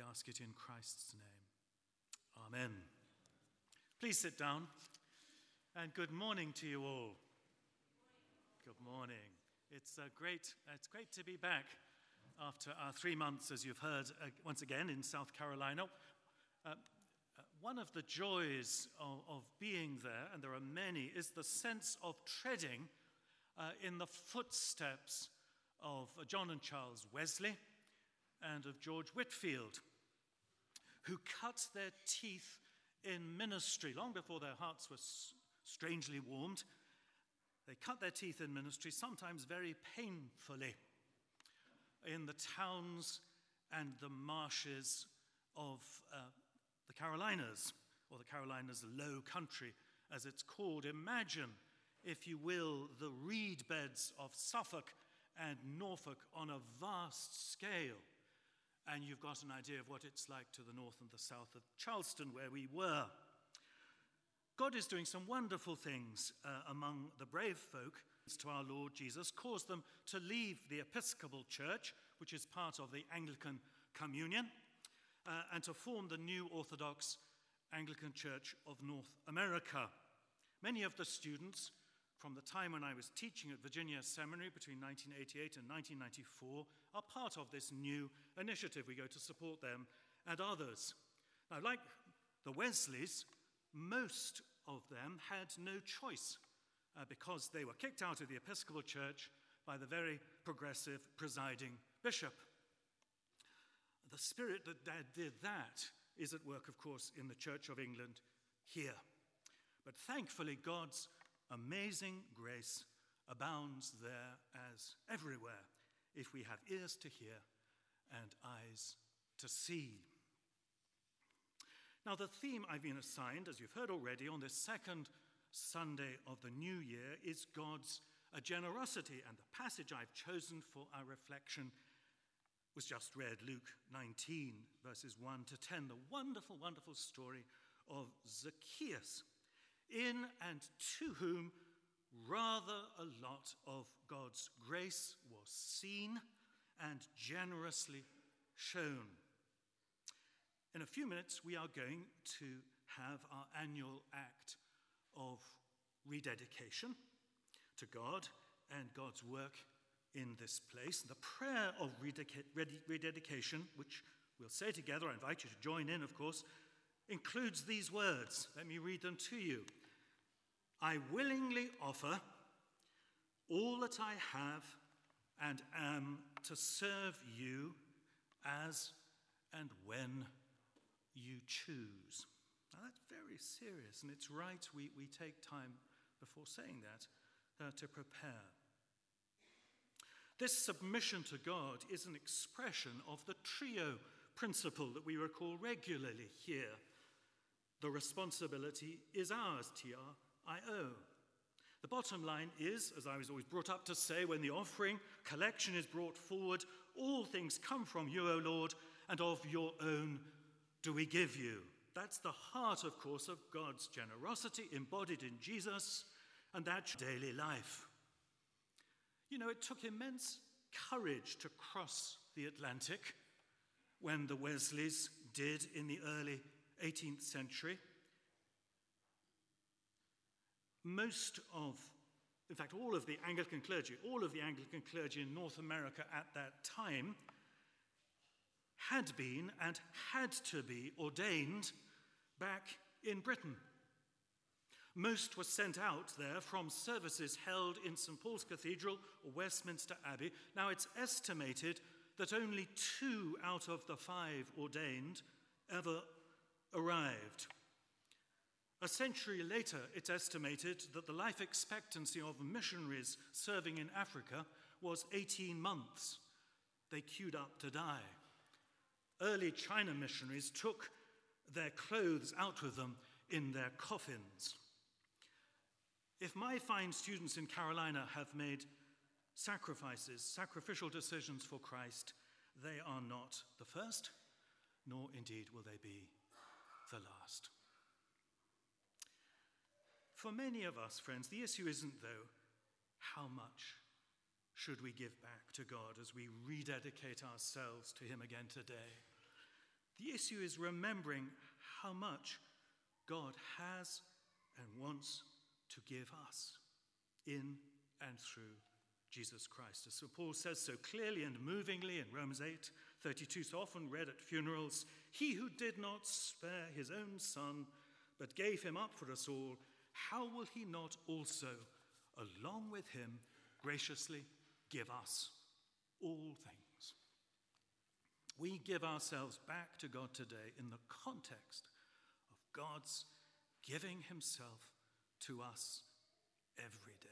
ask it in Christ's name. Amen. Please sit down, and good morning to you all. Good morning. It's great to be back after our 3 months, as you've heard, once again in South Carolina. One of the joys of being there, and there are many, is the sense of treading in the footsteps of John and Charles Wesley and of George Whitefield, who cut their teeth in ministry long before their hearts were strangely warmed. They cut their teeth in ministry, sometimes very painfully, in the towns and the marshes of the Carolinas, or the Carolinas Low Country, as it's called. Imagine, if you will, the reed beds of Suffolk and Norfolk on a vast scale. And you've got an idea of what it's like to the north and the south of Charleston, where we were. God is doing some wonderful things among the brave folk. To our Lord Jesus, caused them to leave the Episcopal Church, which is part of the Anglican Communion, and to form the new Orthodox Anglican Church of North America. Many of the students from the time when I was teaching at Virginia Seminary between 1988 and 1994 are part of this new initiative. We go to support them and others. Now, like the Wesleys, most of them had no choice because they were kicked out of the Episcopal Church by the very progressive presiding bishop. The spirit that did that is at work, of course, in the Church of England here. But thankfully, God's amazing grace abounds there as everywhere, if we have ears to hear and eyes to see. Now, the theme I've been assigned, as you've heard already, on this second Sunday of the new year is God's generosity, and the passage I've chosen for our reflection was just read, Luke 19, verses 1 to 10, the wonderful, wonderful story of Zacchaeus, in and to whom rather a lot of God's grace was seen and generously shown. In a few minutes, we are going to have our annual act of rededication to God and God's work in this place. The prayer of rededication, which we'll say together, I invite you to join in, of course, includes these words. Let me read them to you. I willingly offer all that I have and am to serve you as and when you choose. Now that's very serious, and it's right we take time before saying that to prepare. This submission to God is an expression of the trio principle that we recall regularly here. The responsibility is ours, T-R-I-O. The bottom line is, as I was always brought up to say, when the offering collection is brought forward, all things come from you, O Lord, and of your own do we give you. That's the heart, of course, of God's generosity embodied in Jesus, and that's daily life. You know, it took immense courage to cross the Atlantic when the Wesleys did in the early 18th century. In fact, all of the Anglican clergy in North America at that time had been and had to be ordained back in Britain. Most were sent out there from services held in St. Paul's Cathedral or Westminster Abbey. Now, it's estimated that only 2 out of the 5 ordained ever arrived. A century later, it's estimated that the life expectancy of missionaries serving in Africa was 18 months. They queued up to die. Early China missionaries took their clothes out with them in their coffins. If my fine students in Carolina have made sacrificial decisions for Christ, they are not the first, nor indeed will they be the last. For many of us, friends, the issue isn't, though, how much should we give back to God as we rededicate ourselves to him again today. The issue is remembering how much God has and wants to give us in and through Jesus Christ. As St. Paul says so clearly and movingly in Romans 8:32, so often read at funerals, he who did not spare his own son, but gave him up for us all, how will he not also, along with him, graciously give us all things? We give ourselves back to God today in the context of God's giving himself to us every day.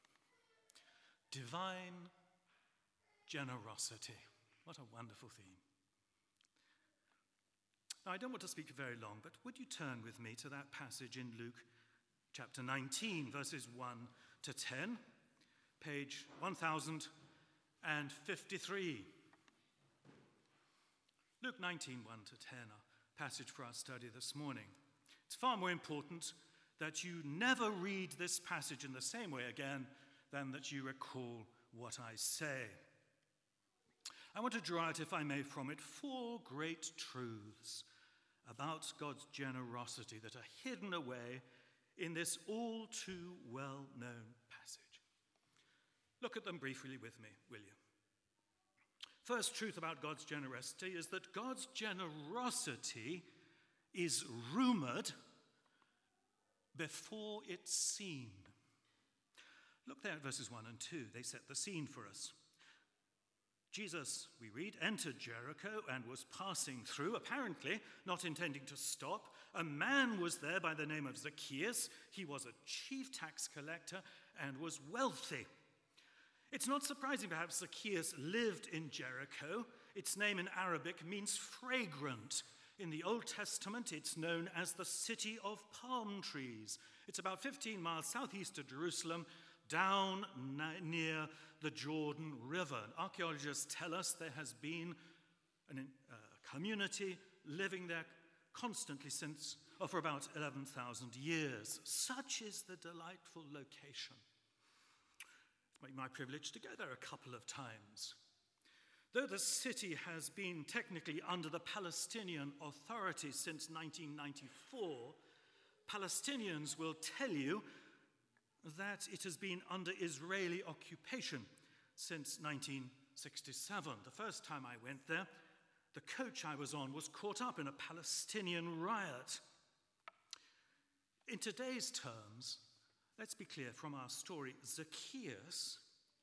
Divine generosity. What a wonderful theme. Now, I don't want to speak very long, but would you turn with me to that passage in Luke chapter 19, verses 1 to 10, page 1053. Luke 19, 1 to 10, our passage for our study this morning. It's far more important that you never read this passage in the same way again than that you recall what I say. I want to draw out, if I may, from it 4 great truths about God's generosity that are hidden away in this all too well-known passage. Look at them briefly with me, will you? First truth about God's generosity is that God's generosity is rumored before it's seen. Look there at verses 1 and 2. They set the scene for us. Jesus, we read, entered Jericho and was passing through, apparently not intending to stop. A man was there by the name of Zacchaeus. He was a chief tax collector and was wealthy. It's not surprising, perhaps, Zacchaeus lived in Jericho. Its name in Arabic means fragrant. In the Old Testament, it's known as the city of palm trees. It's about 15 miles southeast of Jerusalem, down near the Jordan River. And archaeologists tell us there has been a community living there constantly for about 11,000 years. Such is the delightful location. It's been my privilege to go there a couple of times. Though the city has been technically under the Palestinian Authority since 1994, Palestinians will tell you that it has been under Israeli occupation since 1967. The first time I went there, the coach I was on was caught up in a Palestinian riot. In today's terms, let's be clear from our story, Zacchaeus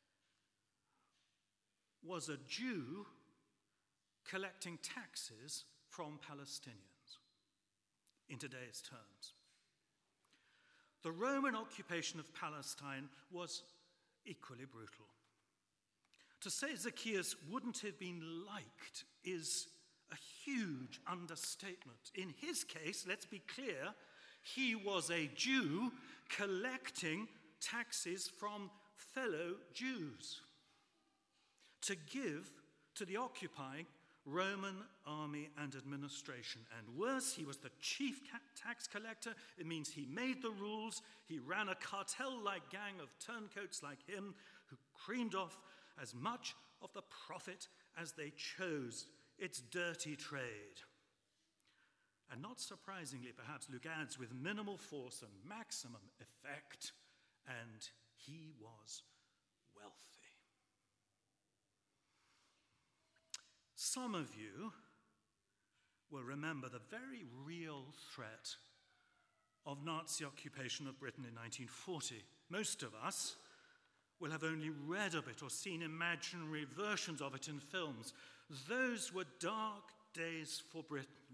was a Jew collecting taxes from Palestinians in today's terms. The Roman occupation of Palestine was equally brutal. To say Zacchaeus wouldn't have been liked is a huge understatement. In his case, let's be clear, he was a Jew collecting taxes from fellow Jews to give to the occupying Roman army and administration. And worse, he was the chief tax collector. It means he made the rules. He ran a cartel-like gang of turncoats like him who creamed off as much of the profit as they chose. It's dirty trade. And not surprisingly, perhaps, Luke adds, with minimal force and maximum effect, and he was wealthy. Some of you will remember the very real threat of Nazi occupation of Britain in 1940. Most of us will have only read of it or seen imaginary versions of it in films. Those were dark days for Britain.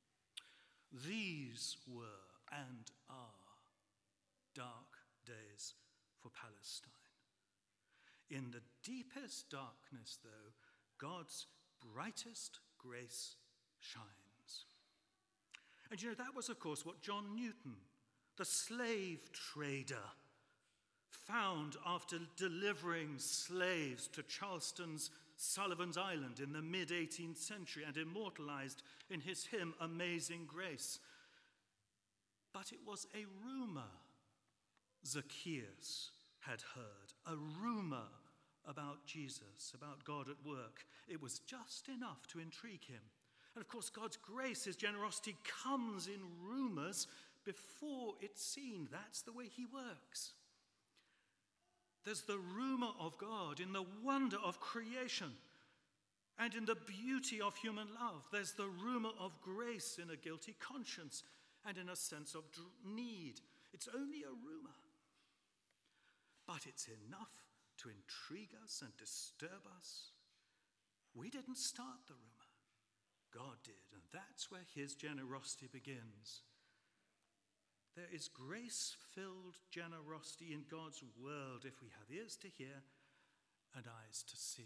These were and are dark days for Palestine. In the deepest darkness, though, God's brightest grace shines. And you know, that was, of course, what John Newton, the slave trader, found after delivering slaves to Charleston's Sullivan's Island in the mid-18th century and immortalized in his hymn, Amazing Grace. But it was a rumor Zacchaeus had heard, a rumor about Jesus, about God at work. It was just enough to intrigue him. And of course, God's grace, his generosity, comes in rumors before it's seen. That's the way he works. There's the rumor of God in the wonder of creation and in the beauty of human love. There's the rumor of grace in a guilty conscience and in a sense of need. It's only a rumor, but it's enough to intrigue us and disturb us. We didn't start the rumor. God did, and that's where his generosity begins. There is grace-filled generosity in God's world if we have ears to hear and eyes to see.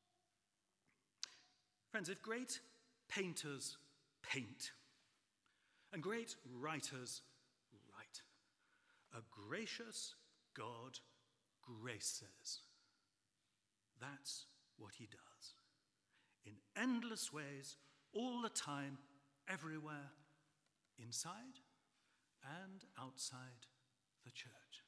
Friends, if great painters paint and great writers write, a gracious God graces. That's what he does. In endless ways, all the time, everywhere, inside and outside the church.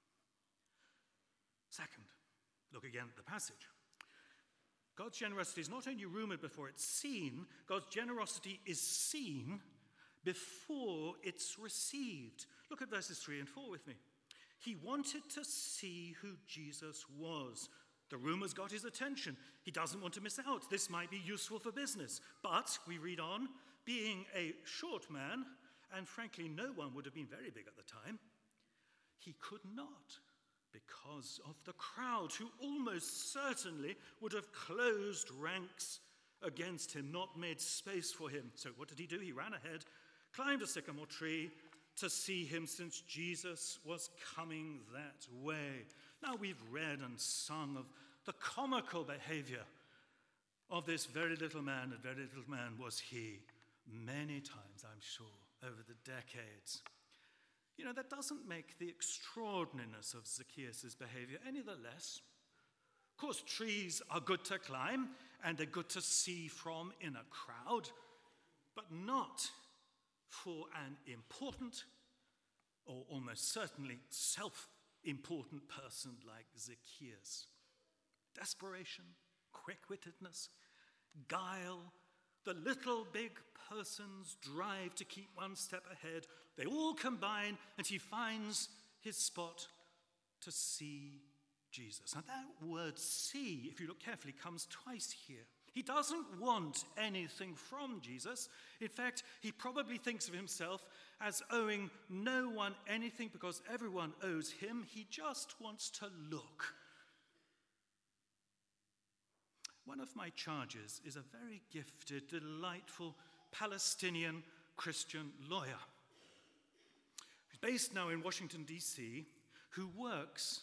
Second, look again at the passage. God's generosity is not only rumored before it's seen, God's generosity is seen before it's received. Look at verses 3 and 4 with me. He wanted to see who Jesus was. The rumors got his attention. He doesn't want to miss out. This might be useful for business. But, we read on, being a short man, and frankly no one would have been very big at the time, he could not because of the crowd who almost certainly would have closed ranks against him, not made space for him. So what did he do? He ran ahead, climbed a sycamore tree to see him since Jesus was coming that way. Now we've read and sung of the comical behavior of this very little man, and very little man was he, many times, I'm sure, over the decades. You know, that doesn't make the extraordinariness of Zacchaeus' behavior any the less. Of course, trees are good to climb, and they're good to see from in a crowd, but not for an important, or almost certainly self-important person like Zacchaeus. Desperation, quick-wittedness, guile, the little big person's drive to keep one step ahead, they all combine, and he finds his spot to see Jesus. Now that word see, if you look carefully, comes twice here. He doesn't want anything from Jesus. In fact, he probably thinks of himself as owing no one anything because everyone owes him. He just wants to look. One of my charges is a very gifted, delightful Palestinian Christian lawyer who's based now in Washington, D.C., who works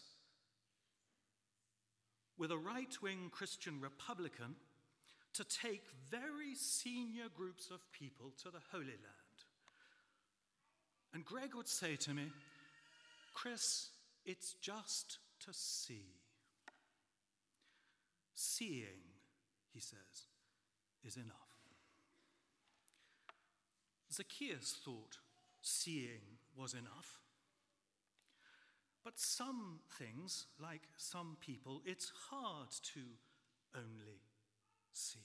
with a right-wing Christian Republican to take very senior groups of people to the Holy Land. And Greg would say to me, Chris, it's just to see. Seeing, he says, is enough. Zacchaeus thought seeing was enough. But some things, like some people, it's hard to only see.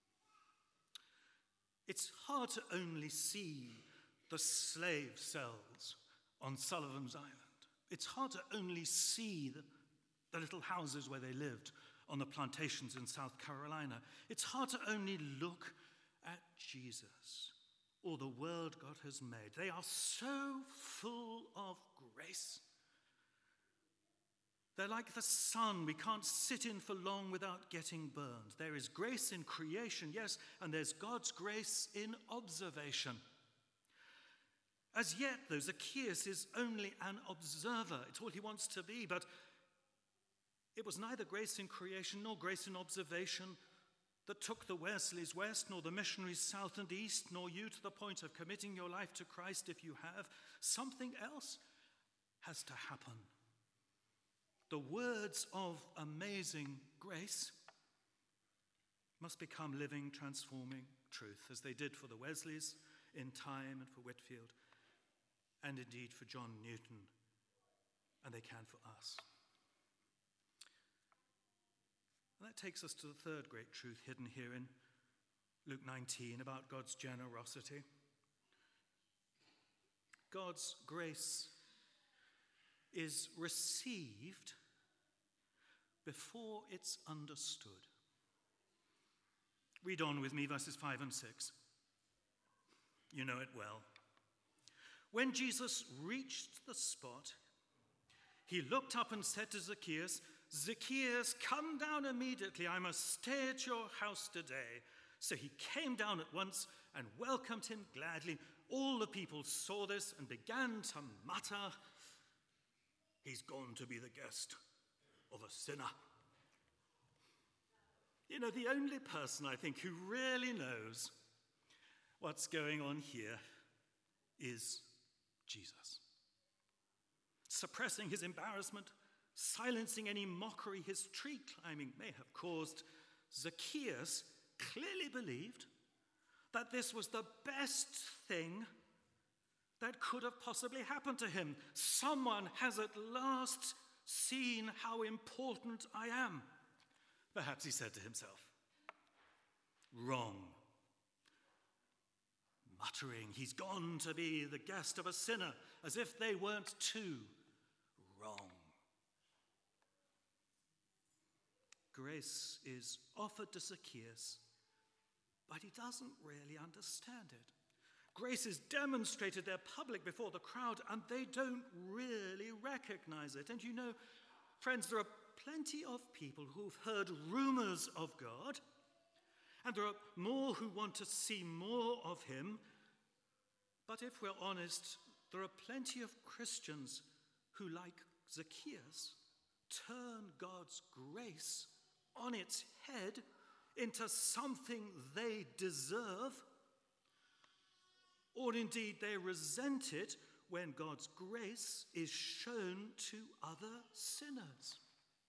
It's hard to only see the slave cells on Sullivan's Island. It's hard to only see the little houses where they lived on the plantations in South Carolina. It's hard to only look at Jesus or the world God has made. They are so full of grace. They're like the sun. We can't sit in for long without getting burned. There is grace in creation, yes, and there's God's grace in observation. As yet, though, Zacchaeus is only an observer. It's all he wants to be, but it was neither grace in creation nor grace in observation that took the Wesleys west, nor the missionaries south and east, nor you to the point of committing your life to Christ if you have. Something else has to happen. The words of amazing grace must become living, transforming truth, as they did for the Wesleys in time and for Whitefield, and indeed for John Newton, and they can for us. And that takes us to the third great truth hidden here in Luke 19, about God's generosity. God's grace is received before it's understood. Read on with me, verses 5 and 6. You know it well. When Jesus reached the spot, he looked up and said to Zacchaeus, "Zacchaeus, come down immediately. I must stay at your house today." So he came down at once and welcomed him gladly. All the people saw this and began to mutter, "He's gone to be the guest of a sinner." You know, the only person I think who really knows what's going on here is Jesus. Suppressing his embarrassment, silencing any mockery his tree climbing may have caused, Zacchaeus clearly believed that this was the best thing that could have possibly happened to him. Someone has at last seen how important I am, perhaps he said to himself. Wrong. Muttering, "He's gone to be the guest of a sinner," as if they weren't too wrong. Grace is offered to Zacchaeus, but he doesn't really understand it. Grace is demonstrated there public before the crowd, and they don't really recognize it. And you know, friends, there are plenty of people who've heard rumors of God, and there are more who want to see more of him. But if we're honest, there are plenty of Christians who, like Zacchaeus, turn God's grace on its head into something they deserve, or indeed they resent it when God's grace is shown to other sinners.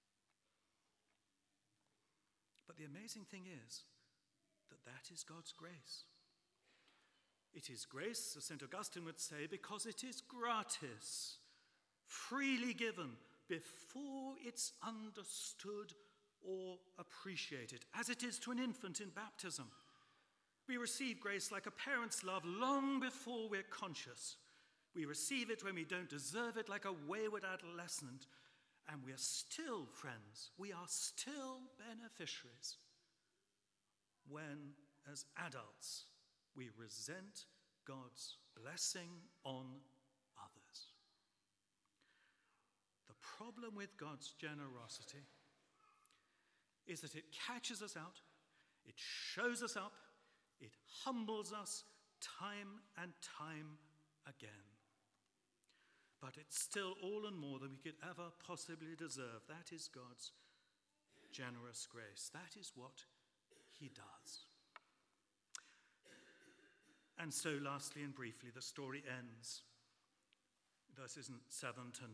But the amazing thing is that is God's grace. It is grace, as St. Augustine would say, because it is gratis, freely given, before it's understood or appreciated, as it is to an infant in baptism. We receive grace like a parent's love long before we're conscious. We receive it when we don't deserve it, like a wayward adolescent. And we are still, friends, we are still beneficiaries when, as adults, we resent God's blessing on others. The problem with God's generosity is that it catches us out, it shows us up, it humbles us time and time again. But it's still all and more than we could ever possibly deserve. That is God's generous grace. That is what he does. And so, lastly and briefly, the story ends. Verses 7 to 9.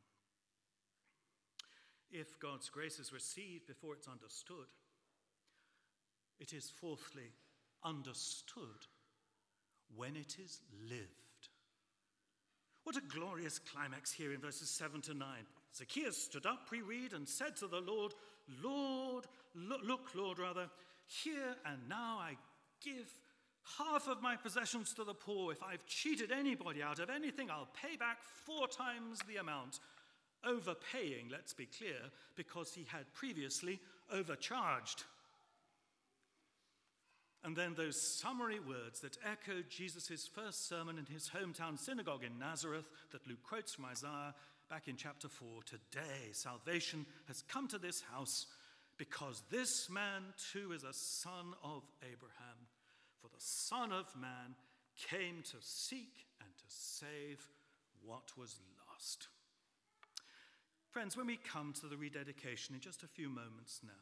If God's grace is received before it's understood, it is fourthly understood when it is lived. What a glorious climax here in verses 7 to 9. Zacchaeus stood up, we read, and said to the Lord, Lord, here and now I give half of my possessions to the poor. If I've cheated anybody out of anything, I'll pay back 4 times the amount. Overpaying, let's be clear, because he had previously overcharged. And then those summary words that echoed Jesus' first sermon in his hometown synagogue in Nazareth that Luke quotes from Isaiah back in chapter 4. Today, salvation has come to this house because this man too is a son of Abraham. For the Son of Man came to seek and to save what was lost. Friends, when we come to the rededication in just a few moments now,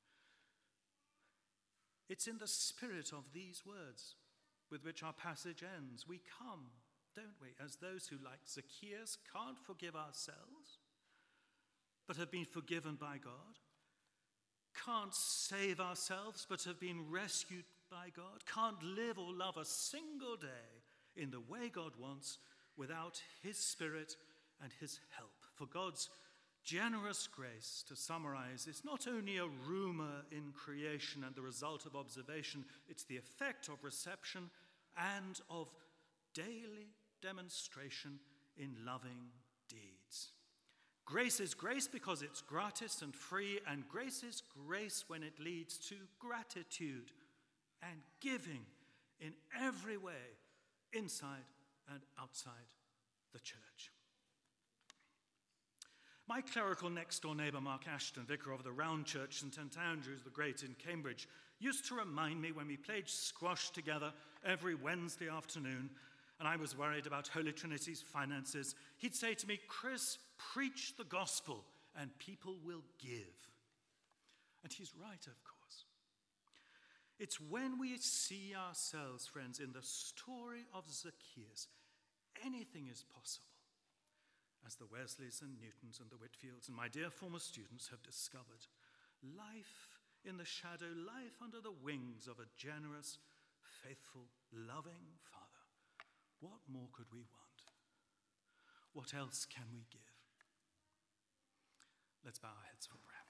it's in the spirit of these words with which our passage ends. We come, don't we, as those who, like Zacchaeus, can't forgive ourselves, but have been forgiven by God, can't save ourselves, but have been rescued by God, can't live or love a single day in the way God wants without his Spirit and his help. For God's Generous grace, to summarize, is not only a rumor in creation and the result of observation, it's the effect of reception and of daily demonstration in loving deeds. Grace is grace because it's gratis and free, and grace is grace when it leads to gratitude and giving in every way, inside and outside the church. My clerical next-door neighbour, Mark Ashton, vicar of the Round Church St Andrews the Great in Cambridge, used to remind me when we played squash together every Wednesday afternoon, and I was worried about Holy Trinity's finances, he'd say to me, "Chris, preach the gospel and people will give." And he's right, of course. It's when we see ourselves, friends, in the story of Zacchaeus, anything is possible. As the Wesleys and Newtons and the Whitfields and my dear former students have discovered, life in the shadow, life under the wings of a generous, faithful, loving Father. What more could we want? What else can we give? Let's bow our heads for prayer.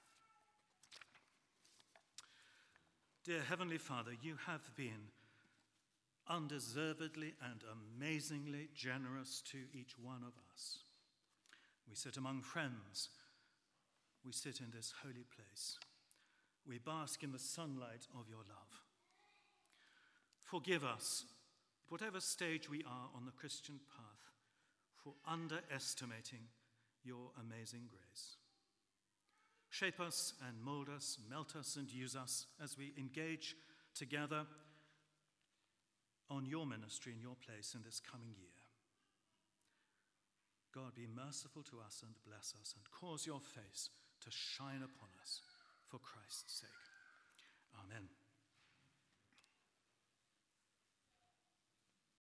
Dear Heavenly Father, you have been undeservedly and amazingly generous to each one of us. We sit among friends. We sit in this holy place. We bask in the sunlight of your love. Forgive us, at whatever stage we are on the Christian path, for underestimating your amazing grace. Shape us and mold us, melt us and use us as we engage together on your ministry in your place in this coming year. God, be merciful to us and bless us and cause your face to shine upon us for Christ's sake. Amen.